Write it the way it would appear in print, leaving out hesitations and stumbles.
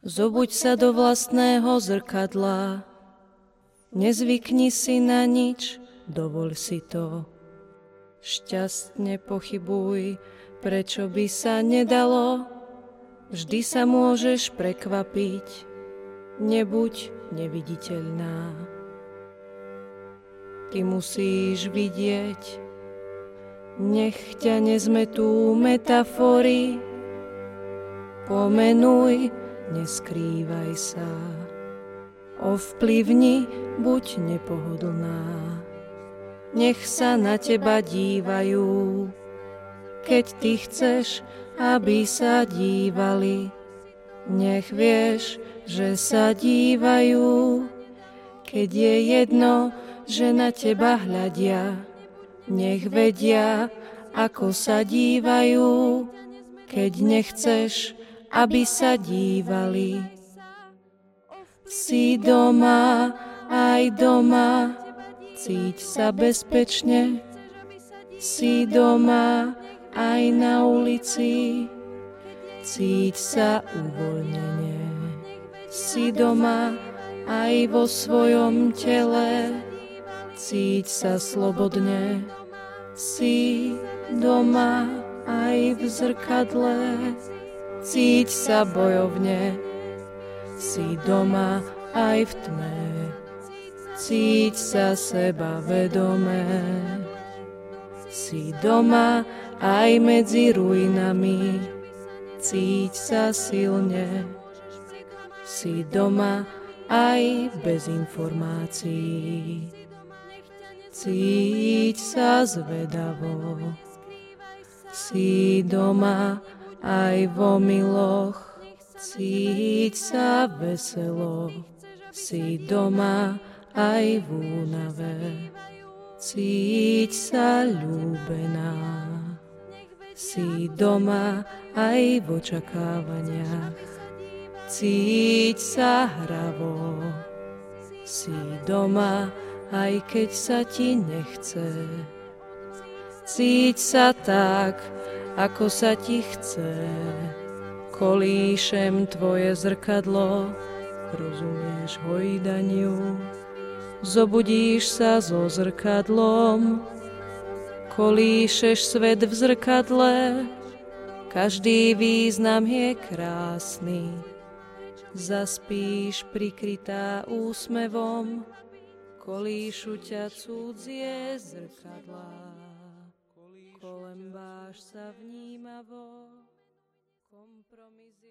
Zobuď sa do vlastného zrkadla, nezvykni si na nič, dovoľ si to. Šťastne pochybuj, prečo by sa nedalo, vždy sa môžeš prekvapiť, nebuď neviditeľná. Ty musíš vidieť, nech ťa nezmetú metafory, pomenuj, neskrývaj sa, ovplyvni, buď nepohodlná. Nech sa na teba dívajú, keď ty chceš, aby sa dívali. Nech vieš, že sa dívajú, keď je jedno, že na teba hľadia. Nech vedia, ako sa dívajú, keď nechceš, aby sa dívali. Si doma, aj doma, cíť sa bezpečne. Si doma, aj na ulici, cíť sa uvoľnene. Si doma, aj vo svojom tele, cíť sa slobodne. Si doma, aj v zrkadle, cíť sa bojovne. Si doma, aj v tme, cíť sa seba vedomé. Si doma, aj medzi ruinami, cíť sa silne. Si doma, aj bez informácií, cíť sa zvedavo. Si doma, aj v omyloch, cíť sa veselo. Si doma, aj v únave, cíť sa ľúbená. Si doma, aj v očakávaniach, cíť sa hravo. Si doma, aj keď sa ti nechce, cíť sa tak, ako sa ti chce. Kolíšem tvoje zrkadlo, rozumieš hojdaniu. Zobudíš sa so zrkadlom, kolíšeš svet v zrkadle, každý význam je krásny. Zaspíš prikrytá úsmevom, kolíšu ťa cudzie zrkadlá. Kolembáš sa vnímavo, kompromis